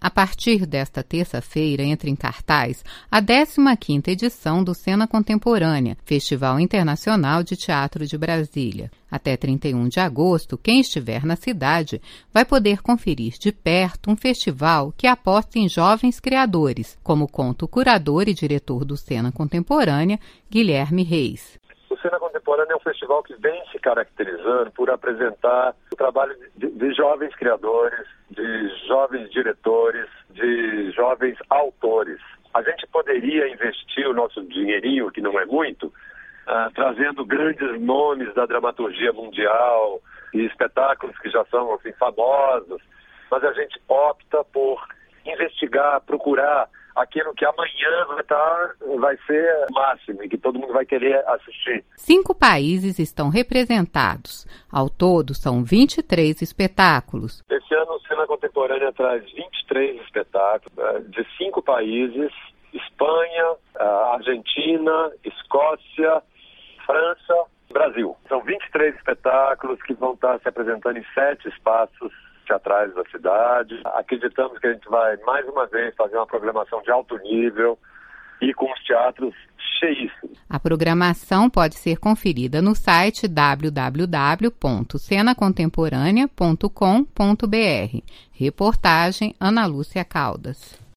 A partir desta terça-feira entra em cartaz a 15ª edição do Cena Contemporânea, Festival Internacional de Teatro de Brasília. Até 31 de agosto, quem estiver na cidade vai poder conferir de perto um festival que aposta em jovens criadores, como conta o curador e diretor do Cena Contemporânea, Guilherme Reis. O Cena Contemporânea é um festival que vem se caracterizando por apresentar o trabalho de jovens criadores, de jovens diretores, de jovens autores. A gente poderia investir o nosso dinheirinho, que não é muito, trazendo grandes nomes da dramaturgia mundial e espetáculos que já são assim, famosos, mas a gente opta por investigar, procurar aquilo que amanhã vai ser o máximo e que todo mundo vai querer assistir. 5 países estão representados. Ao todo, são 23 espetáculos. Esse ano, o Cena Contemporânea traz 23 espetáculos de 5 países: Espanha, Argentina, Escócia, França, Brasil. São 23 espetáculos que vão estar se apresentando em 7 espaços teatrais da cidade. Acreditamos que a gente vai, mais uma vez, fazer uma programação de alto nível e com os teatros cheíssimos. A programação pode ser conferida no site www.cenacontemporanea.com.br. Reportagem Ana Lúcia Caldas.